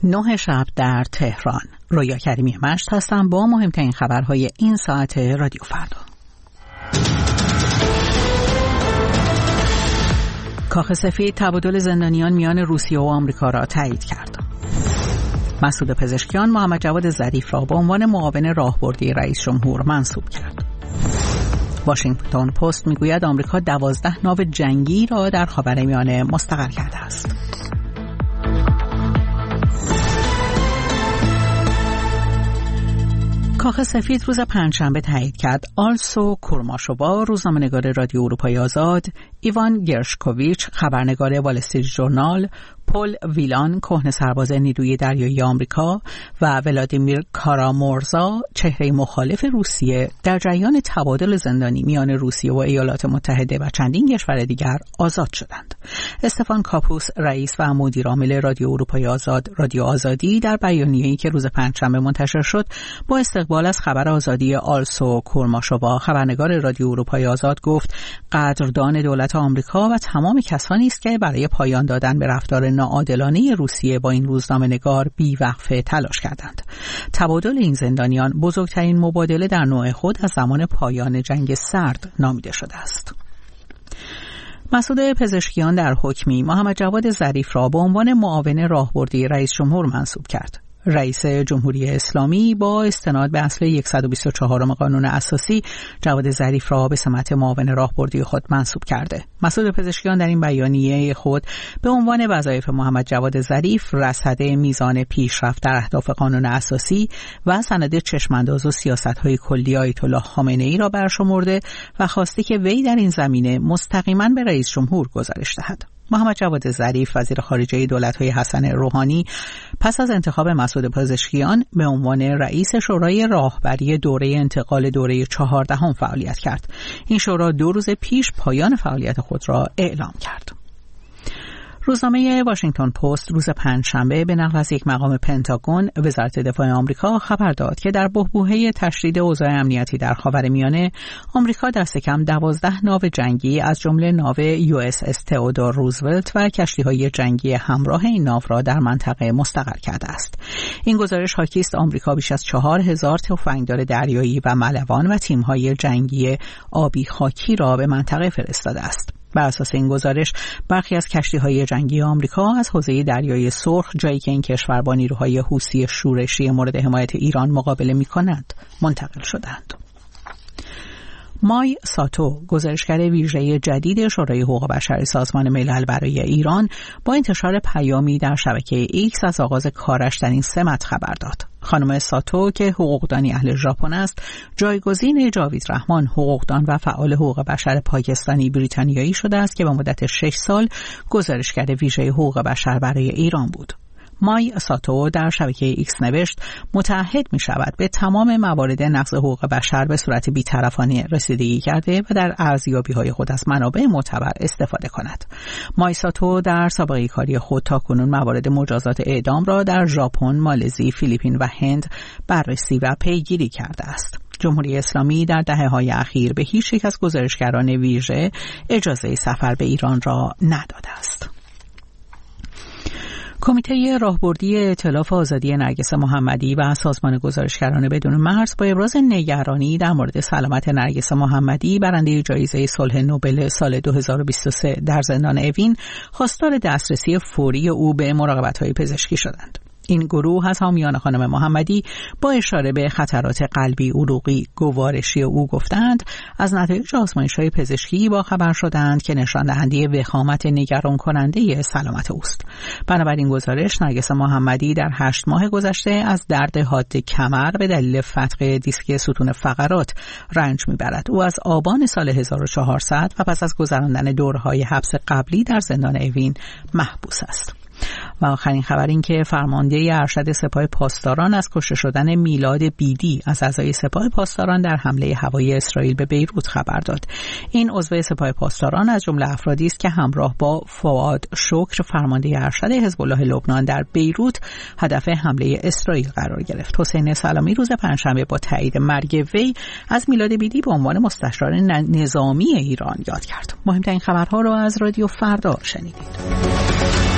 9 شب در تهران. رویا کریمی مشت هستم با مهمترین خبرهای این ساعت رادیو فردا. کاخ سفید تبادل زندانیان میان روسیه و آمریکا را تایید کرد. مسعود پزشکیان محمد جواد ظریف را به عنوان معاون راهبردی رئیس جمهور منصوب کرد. واشنگتن پست میگوید آمریکا 12 ناو جنگی را در خاورمیانه مستقر کرده است. کاخ سفید روز پنجشنبه تایید کرد آلسو کورماشووا، روزنامه‌نگار رادیو اروپای آزاد، ایوان گرشکوویچ، خبرنگار وال استریت ژورنال، پل ویلان، کهنه سرباز نیروی دریایی آمریکا و ولادیمیر کارامورزا، چهره مخالف روسیه، در جریان تبادل زندانی میان روسیه و ایالات متحده و چندین کشور دیگر آزاد شدند. استفان کاپوس، رئیس و مدیر عامل رادیو اروپای آزاد، رادیو آزادی، در بیانیه‌ای که روز پنجشنبه منتشر شد، با استقبال از خبر آزادی آلسو کورماشووا، خبرنگار رادیو اروپای آزاد، گفت قدردان دولت آمریکا و تمام کسانی است که برای پایان دادن به رفتار ناعادلانه روسیه با این روزنامه‌نگار بی‌وقفه تلاش کردند. تبادل این زندانیان بزرگترین مبادله در نوع خود از زمان پایان جنگ سرد نامیده شده است. مسعود پزشکیان در حکمی محمد جواد ظریف را به عنوان معاون راهبردی رئیس جمهور منصوب کرد. رئیس جمهوری اسلامی با استناد به اصل 124 قانون اساسی جواد ظریف را به سمت معاون راهبردی خود منصوب کرده. مسعود پزشکیان در این بیانیه خود به عنوان وظایف محمد جواد ظریف رصد میزان پیشرفت در اهداف قانون اساسی و سند چشمانداز و سیاست‌های کلی آیت الله خامنه‌ای را برشمرده و خواسته که وی در این زمینه مستقیما به رئیس جمهور گزارش دهد. محمد جواد ظریف، وزیر خارجه دولت‌های حسن روحانی، پس از انتخاب مسعود پزشکیان به عنوان رئیس شورای راهبری دوره انتقال دوره 14 فعالیت کرد. این شورا 2 روز پیش پایان فعالیت خود را اعلام کرد. روزنامه واشنگتن پست روز پنجشنبه به نقل از یک مقام پنتاگون، وزارت دفاع آمریکا، خبر داد که در بحبوحه تشدید اوضاع امنیتی در خاورمیانه، آمریکا دست کم 12 ناو جنگی از جمله ناو USS تئودور روزولت و کشتی‌های جنگی همراه این ناو را در منطقه مستقر کرده است. این گزارش حاکی است آمریکا بیش از 4000 تفنگدار دریایی و ملوان و تیم‌های جنگی آبی خاکی را به منطقه فرستاده است. بر اساس این گزارش برخی از کشتی‌های جنگی آمریکا از حوزه دریای سرخ، جایی که این کشور با نیروهای حوثی شورشی مورد حمایت ایران مقابله می‌کنند، منتقل شدند. مای ساتو، گزارشگر ویژه جدید شورای حقوق بشر سازمان ملل برای ایران، با انتشار پیامی در شبکه ایکس از آغاز کارش در این سمت خبر داد. خانم ساتو که حقوقدانی اهل ژاپن است، جایگزین جاوید رحمان، حقوقدان و فعال حقوق بشر پاکستانی بریتانیایی شده است که به مدت 6 سال گزارشگر ویژه حقوق بشر برای ایران بود. مای ساتو در شبکه ایکس نوشت متعهد می شود به تمام موارد نقض حقوق بشر به صورت بی‌طرفانه رسیدگی کرده و در ارزیابی‌های خود از منابع معتبر استفاده کند. مای ساتو در سابقه کاری خود تاکنون موارد مجازات اعدام را در ژاپن، مالزی، فیلیپین و هند بررسی و پیگیری کرده است. جمهوری اسلامی در دهه‌های اخیر به هیچ یک از گزارشگران ویژه اجازه سفر به ایران را نداده است. کمیته راهبردی ائتلاف آزادی نرگس محمدی و سازمان گزارشگران بدون مرز با ابراز نگرانی در مورد سلامت نرگس محمدی، برنده جایزه صلح نوبل سال 2023 در زندان اوین، خواستار دسترسی فوری او به مراقبت‌های پزشکی شدند. این گروه از حامیان خانم محمدی با اشاره به خطرات قلبی، عروقی، گوارشی او گفتند از نتایج آزمایش‌های پزشکی با خبر شدند که نشان دهنده وخامت نگران کننده سلامت اوست. بنابراین گزارش، نرگس محمدی در 8 ماه گذشته از درد حاد کمر به دلیل فتق دیسک ستون فقرات رنج می‌برد. او از آبان سال 1400 و پس از گذراندن دورهای حبس قبلی در زندان اوین محبوس است. و آخرین خبر این که فرمانده ارشد سپاه پاسداران از کشته شدن میلاد بیدی از اعضای سپاه پاسداران در حمله هوایی اسرائیل به بیروت خبر داد. این عضو سپاه پاسداران از جمله افرادی است که همراه با فؤاد شکر، فرمانده ارشد حزب الله لبنان در بیروت، هدف حمله اسرائیل قرار گرفت. حسین سلامی روز پنجشنبه با تایید مرگ وی از میلاد بیدی به عنوان مستشار نظامی ایران یاد کرد. مهمترین خبرها را از رادیو فردا شنیدید.